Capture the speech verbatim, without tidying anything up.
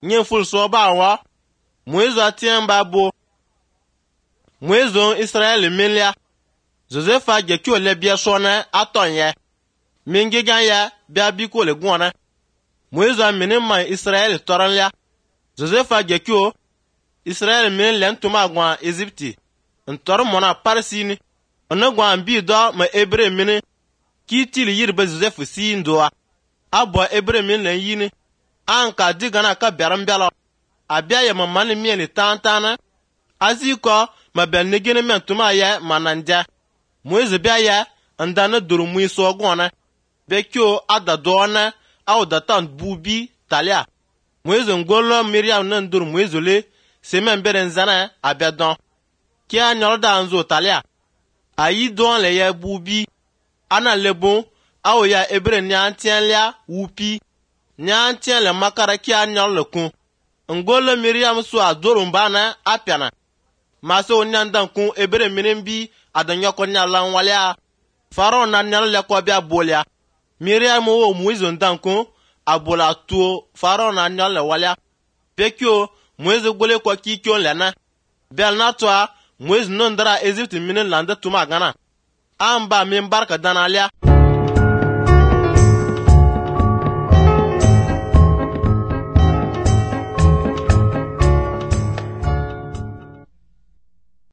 nyen ful so ba wa Moïse atien ba bo Moïse Israël milia Joseph a gekyo le bia sona atonye mingi ganya bia biko le gwana Moïse a minin man Israël toranlia Joseph a gekyo Israël min len tuma gwan Egypte ntor mona parsini ona gwan bi do ma ebre min ki til yirbe Joseph si ndoa abo ebre min len yini anka digana ka berambelo abia ya mamani mieli tantana aziko ma ben negene men tuma ya mananja Moïse bia ya ndana duru mui so gwana bekyo ada dona au datan bubi talia Moïse ngolo Miriam nan duru Moïse le semen beren zana abedon kia nyolda anzo talia ayi don le ya bubi ana lebon au ya ebre nyantien lia wupi nyantien le makara kia nyol le kun ngolo Miriam so adoro mbana apiana maso nyandan kun ebre minembi adanyo ko nyalan walia faro na nyal le ko bia bolia Miriam wo Moïse ndanko abola tuo faro na nyal le walia pekyo Moïse gole ko kikyo lena bel na toa Moïse non dara Egypte minen landa tuma gana amba min barka danalia